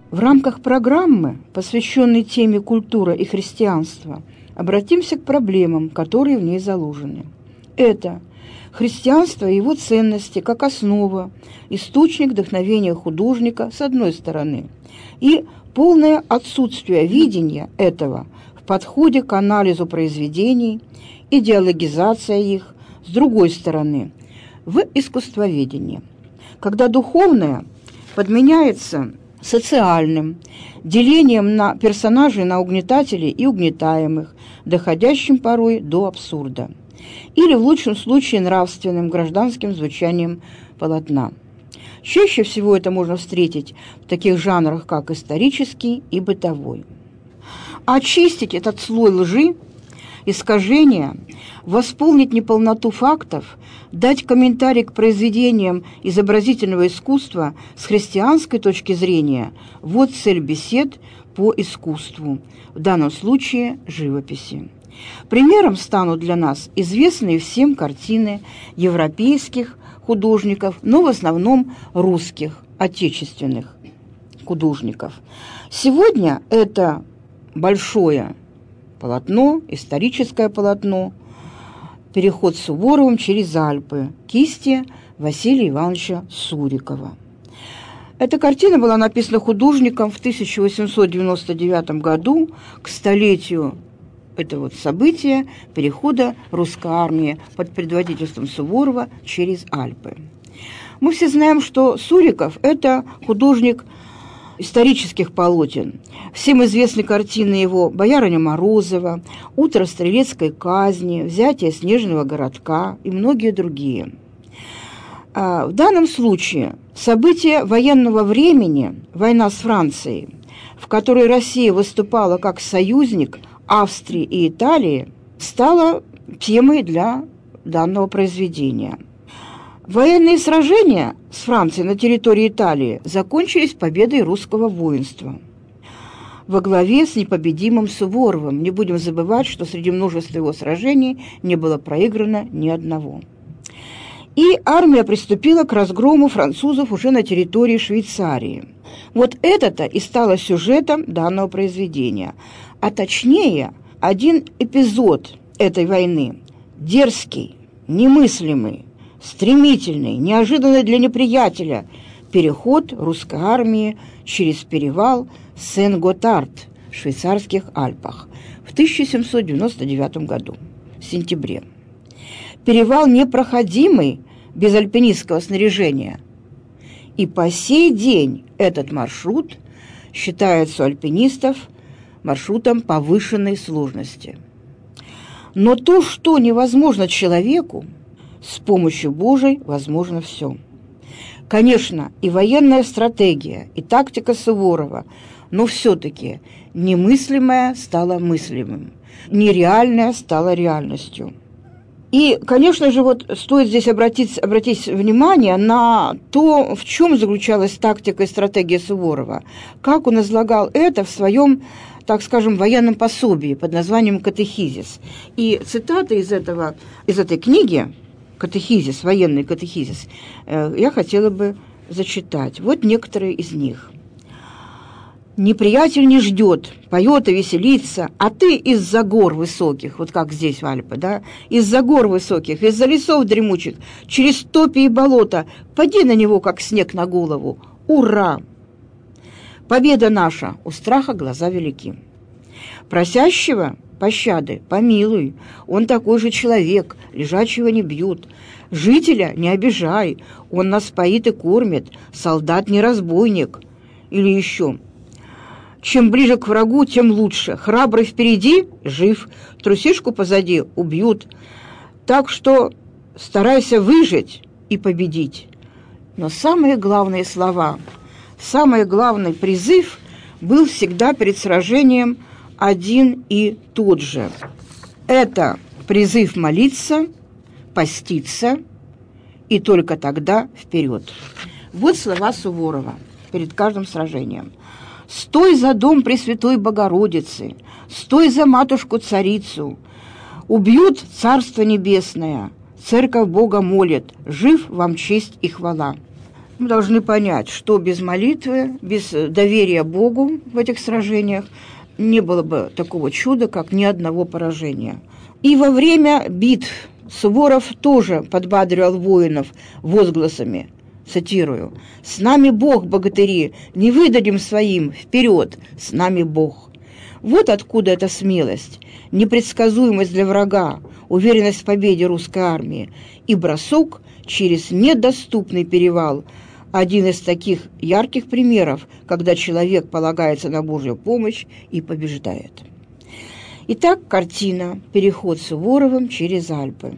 В рамках программы, посвященной теме «Культура и христианство», обратимся к проблемам, которые в ней заложены. Это христианство и его ценности как основа, источник вдохновения художника с одной стороны, и полное отсутствие видения этого в подходе к анализу произведений, идеологизация их с другой стороны, в искусствоведении, когда духовное подменяется социальным, делением на персонажей, на угнетателей и угнетаемых, доходящим порой до абсурда, или в лучшем случае нравственным, гражданским звучанием полотна. Чаще всего это можно встретить в таких жанрах, как исторический и бытовой. Очистить этот слой лжи, искажения, восполнить неполноту фактов, дать комментарий к произведениям изобразительного искусства с христианской точки зрения – вот цель бесед по искусству, в данном случае живописи. Примером станут для нас известные всем картины европейских художников, но в основном русских, отечественных художников. Сегодня это большое полотно, историческое полотно, переход Суворовым через Альпы, кисти Василия Ивановича Сурикова. Эта картина была написана художником в 1899 году к столетию этого события перехода русской армии под предводительством Суворова через Альпы. Мы все знаем, что Суриков – это художник исторических полотен. Всем известны картины его «Боярыня Морозова», «Утро стрелецкой казни», «Взятие снежного городка» и многие другие. В данном случае события военного времени, война с Францией, в которой Россия выступала как союзник Австрии и Италии, стала темой для данного произведения. Военные сражения с Францией на территории Италии закончились победой русского воинства во главе с непобедимым Суворовым. Не будем забывать, что среди множества его сражений не было проиграно ни одного. И армия приступила к разгрому французов уже на территории Швейцарии. Вот это-то и стало сюжетом данного произведения. А точнее, один эпизод этой войны, дерзкий, немыслимый, стремительный, неожиданный для неприятеля переход русской армии через перевал Сен-Готард в швейцарских Альпах в 1799 году, в сентябре. Перевал непроходимый без альпинистского снаряжения. И по сей день этот маршрут считается у альпинистов маршрутом повышенной сложности. Но то, что невозможно человеку, с помощью Божией возможно все. Конечно, и военная стратегия, и тактика Суворова, но все-таки немыслимое стало мыслимым, нереальное стало реальностью. И, конечно же, вот стоит здесь обратить внимание на то, в чем заключалась тактика и стратегия Суворова, как он излагал это в своем, так скажем, военном пособии под названием «Катехизис». И цитаты из этой книги «Катехизис», военный катехизис, я хотела бы зачитать. Вот некоторые из них. «Неприятель не ждет, поет и веселится, а ты из-за гор высоких», вот как здесь в Альпы, да, «из-за гор высоких, из-за лесов дремучих, через топи и болота, поди на него, как снег на голову. Ура! Победа наша, у страха глаза велики. Просящего пощады помилуй, он такой же человек, лежачего не бьют. Жителя не обижай, он нас поит и кормит, солдат не разбойник». Или еще: «Чем ближе к врагу, тем лучше. Храбрый впереди – жив, трусишку позади – убьют. Так что старайся выжить и победить». Но самые главные слова, самый главный призыв был всегда перед сражением один и тот же. Это призыв молиться, поститься, и только тогда вперед. Вот слова Суворова перед каждым сражением. «Стой за дом Пресвятой Богородицы, стой за матушку-царицу. Убьют Царство Небесное, церковь Бога молит, жив вам честь и хвала». Мы должны понять, что без молитвы, без доверия Богу в этих сражениях не было бы такого чуда, как ни одного поражения. И во время битв Суворов тоже подбадривал воинов возгласами, цитирую: «С нами Бог, богатыри, не выдадим своим, вперед, с нами Бог». Вот откуда эта смелость, непредсказуемость для врага, уверенность в победе русской армии и бросок через недоступный перевал. Один из таких ярких примеров, когда человек полагается на Божью помощь и побеждает. Итак, картина «Переход Суворовым через Альпы».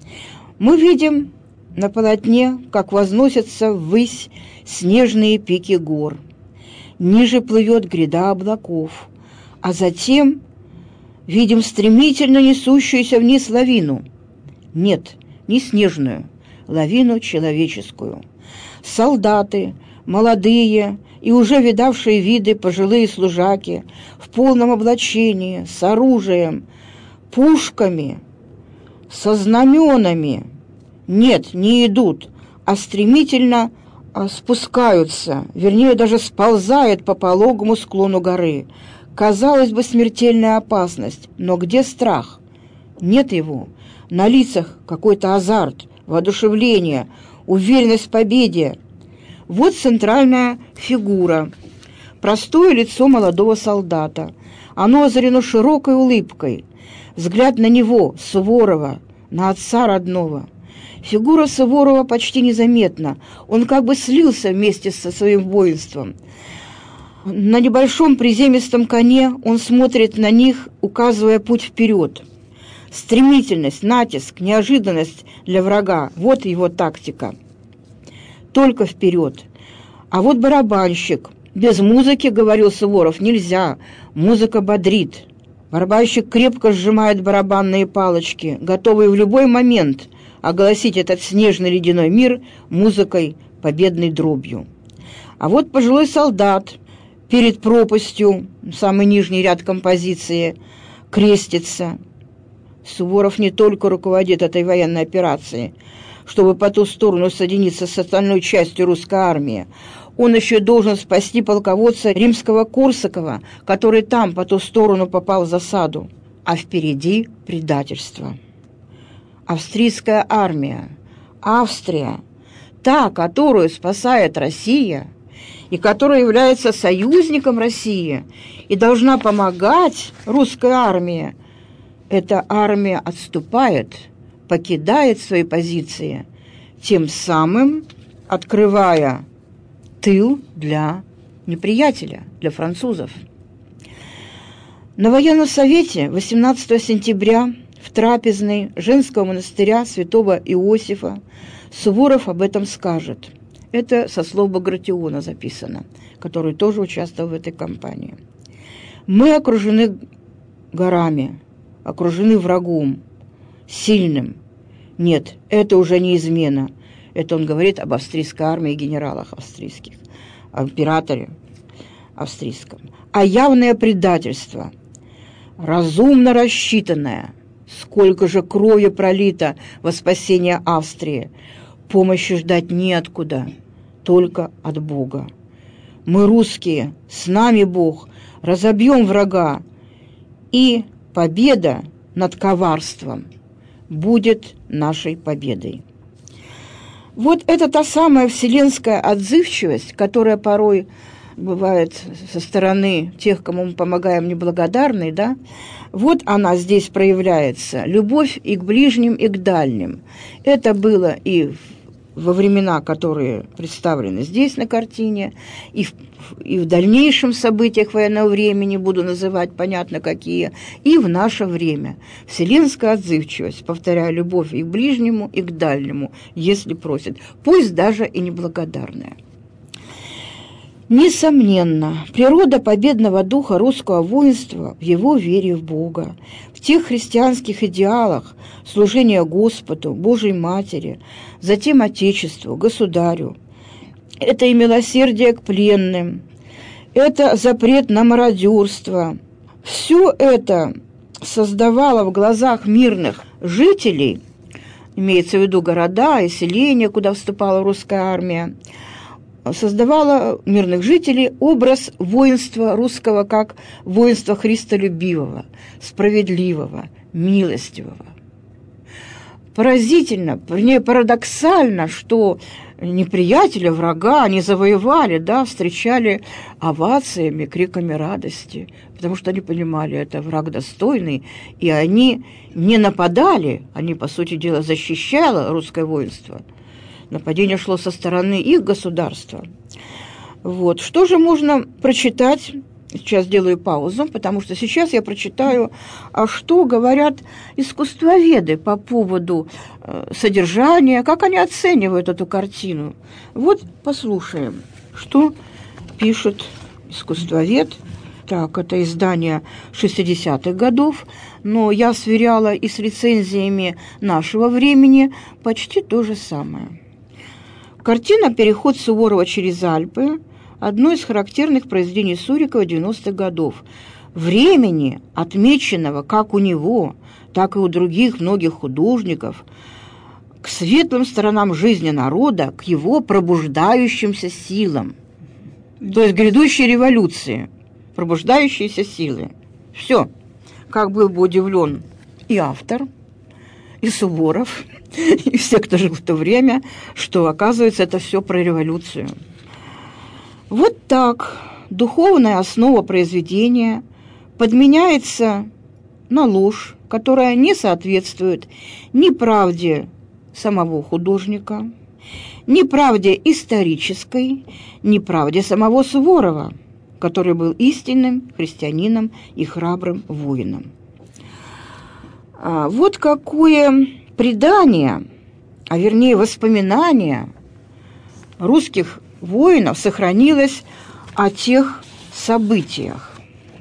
Мы видим на полотне, как возносятся ввысь снежные пики гор. Ниже плывет гряда облаков, а затем видим стремительно несущуюся вниз лавину. Нет, не снежную, лавину человеческую. Солдаты, молодые и уже видавшие виды пожилые служаки в полном облачении, с оружием, пушками, со знаменами. Нет, не идут, а стремительно спускаются, вернее, даже сползают по пологому склону горы. Казалось бы, смертельная опасность, но где страх? Нет его. На лицах какой-то азарт, воодушевление, уверенность в победе. Вот центральная фигура, простое лицо молодого солдата. Оно озарено широкой улыбкой. Взгляд на него, Суворова, на отца родного. Фигура Суворова почти незаметна. Он как бы слился вместе со своим воинством. На небольшом приземистом коне он смотрит на них, указывая путь вперед. Стремительность, натиск, неожиданность для врага – вот его тактика. Только вперед. А вот барабанщик. Без музыки, говорил Суворов, нельзя. Музыка бодрит. Барабанщик крепко сжимает барабанные палочки, готовый в любой момент огласить этот снежный ледяной мир музыкой, победной дробью. А вот пожилой солдат перед пропастью, самый нижний ряд композиции, крестится. Суворов не только руководит этой военной операцией, чтобы по ту сторону соединиться с остальной частью русской армии. Он еще должен спасти полководца римского Корсакова, который там, по ту сторону, попал в засаду. А впереди предательство. Австрийская армия, Австрия, та, которую спасает Россия, и которая является союзником России и должна помогать русской армии, эта армия отступает, покидает свои позиции, тем самым открывая тыл для неприятеля, для французов. На военном совете 18 сентября в трапезной женского монастыря святого Иосифа Суворов об этом скажет. Это со слов Багратиона записано, который тоже участвовал в этой кампании. «Мы окружены горами, окружены врагом, сильным. Нет, это уже не измена». Это он говорит об австрийской армии и генералах австрийских, о императоре австрийском. А явное предательство, разумно рассчитанное. Сколько же крови пролито во спасение Австрии. Помощи ждать неоткуда, только от Бога. Мы, русские, с нами Бог, разобьем врага, и победа над коварством будет нашей победой. Вот это та самая вселенская отзывчивость, которая порой бывает со стороны тех, кому мы помогаем, неблагодарной, да? Вот она здесь проявляется. Любовь и к ближним, и к дальним. Это было и во времена, которые представлены здесь на картине, и в дальнейшем событиях военного времени, буду называть, понятно, какие, и в наше время. Вселенская отзывчивость, повторяю, любовь и к ближнему, и к дальнему, если просят, пусть даже и неблагодарная. Несомненно, природа победного духа русского воинства в его вере в Бога, в тех христианских идеалах служения Господу, Божьей Матери, затем Отечеству, Государю. Это и милосердие к пленным, это запрет на мародерство. Все это создавало в глазах мирных жителей, имеется в виду города и селения, куда вступала русская армия, создавала мирных жителей образ воинства русского как воинства христолюбивого, справедливого, милостивого. Поразительно, вернее, парадоксально, что неприятеля, врага они завоевали, да, встречали овациями, криками радости, потому что они понимали, это враг достойный, и они не нападали, они, по сути дела, защищало русское воинство. Нападение шло со стороны их государства. Вот. Что же можно прочитать? Сейчас делаю паузу, потому что сейчас я прочитаю, что говорят искусствоведы по поводу содержания, как они оценивают эту картину. Вот послушаем, что пишет искусствовед. Так, это издание 60-х годов, но я сверяла и с рецензиями нашего времени почти то же самое. Картина «Переход Суворова через Альпы» – одно из характерных произведений Сурикова 90-х годов, времени, отмеченного как у него, так и у других многих художников, к светлым сторонам жизни народа, к его пробуждающимся силам, то есть грядущей революции, пробуждающиеся силы. Все, как был бы удивлен и автор, и Суворов, и все, кто жил в то время, что, оказывается, это все про революцию. Вот так духовная основа произведения подменяется на ложь, которая не соответствует ни правде самого художника, ни правде исторической, ни правде самого Суворова, который был истинным христианином и храбрым воином. Вот какое предание, а вернее воспоминание русских воинов сохранилось о тех событиях.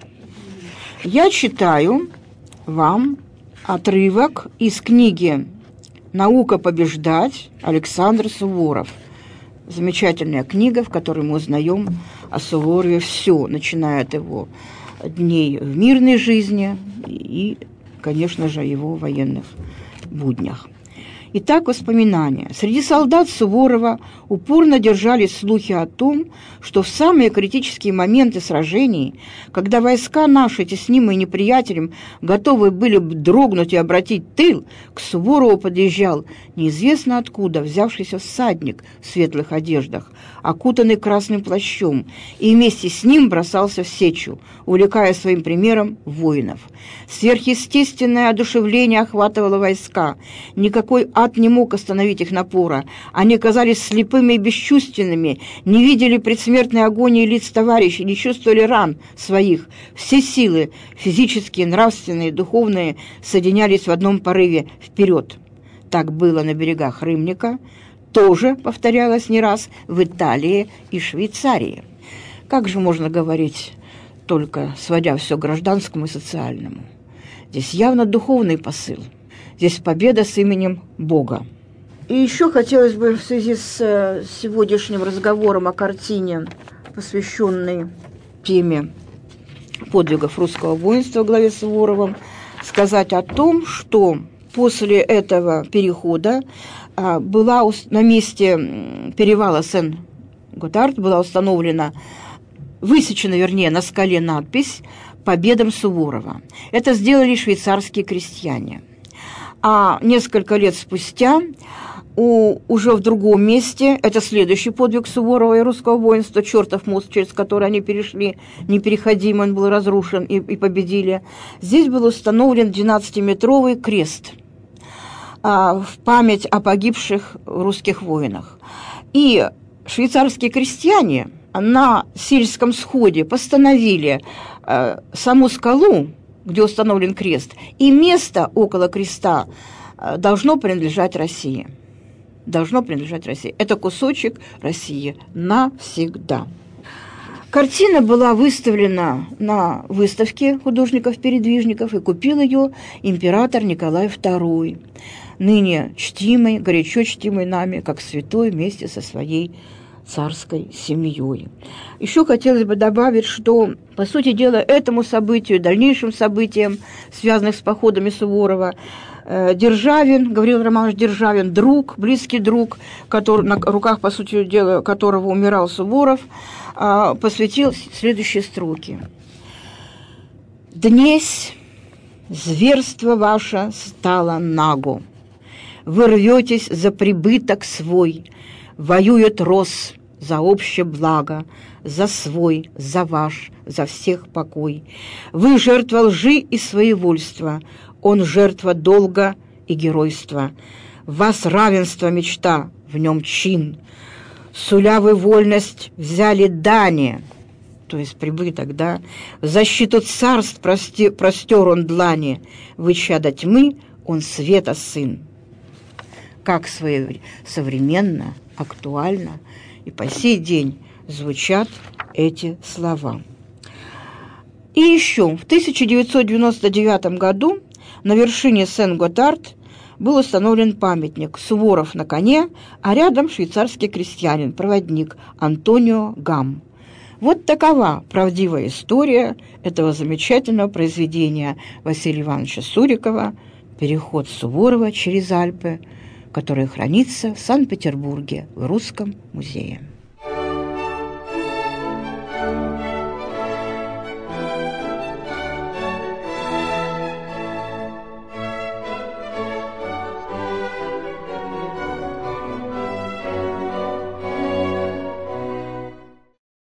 Я читаю вам отрывок из книги «Наука побеждать» Александр Суворов. Замечательная книга, в которой мы узнаем о Суворове все, начиная от его дней в мирной жизни и, конечно же, его военных буднях. Итак, воспоминания. Среди солдат Суворова упорно держались слухи о том, что в самые критические моменты сражений, когда войска наши, теснимые неприятелем, готовы были бы дрогнуть и обратить тыл, к Суворову подъезжал неизвестно откуда взявшийся всадник в светлых одеждах, окутанный красным плащом, и вместе с ним бросался в сечу, увлекая своим примером воинов. Сверхъестественное одушевление охватывало войска. Никакой ад не мог остановить их напора. Они казались слепыми и бесчувственными, не видели предсмертной агонии лиц товарищей, не чувствовали ран своих. Все силы, физические, нравственные, духовные, соединялись в одном порыве вперед. Так было на берегах Рымника, тоже повторялось не раз в Италии и Швейцарии. Как же можно говорить, только сводя все к гражданскому и социальному? Здесь явно духовный посыл. Здесь победа с именем Бога. И еще хотелось бы в связи с сегодняшним разговором о картине, посвященной теме подвигов русского воинства в главе с Суворовым, сказать о том, что после этого перехода была на месте перевала Сен-Готард была установлена, высечена, вернее, на скале надпись «Победам Суворова». Это сделали швейцарские крестьяне. А несколько лет спустя уже в другом месте, это следующий подвиг Суворова и русского воинства, Чертов мост, через который они перешли, непереходимый, он был разрушен и победили. Здесь был установлен 12-метровый крест в память о погибших русских воинах. И швейцарские крестьяне на сельском сходе постановили саму скалу, где установлен крест, и место около креста должно принадлежать России. Должно принадлежать России. Это кусочек России навсегда. Картина была выставлена на выставке художников-передвижников, и купил ее император Николай II, ныне чтимый, горячо чтимый нами, как святой, вместе со своей царской семьей. Еще хотелось бы добавить, что, по сути дела, этому событию, дальнейшим событиям, связанным с походами Суворова, Державин, Гавриил Романович Державин, друг, близкий друг, который, на руках, по сути дела, которого умирал Суворов, посвятил следующие строки. «Днесь зверство ваше стало наго, вы рветесь за прибыток свой, воюет рос за общее благо, за свой, за ваш, за всех покой. Вы жертва лжи и своевольства, он жертва долга и геройства. В вас равенство мечта, в нем чин. Суля вы вольность, взяли дани, то есть прибыток, да, в защиту царств простер он длани, вы чадо тьмы, он света сын». Как современно, актуально и по сей день звучат эти слова. И еще в 1999 году на вершине Сен-Готард был установлен памятник «Суворов на коне», а рядом швейцарский крестьянин, проводник Антонио Гам. Вот такова правдивая история этого замечательного произведения Василия Ивановича Сурикова «Переход Суворова через Альпы», который хранится в Санкт-Петербурге в Русском музее.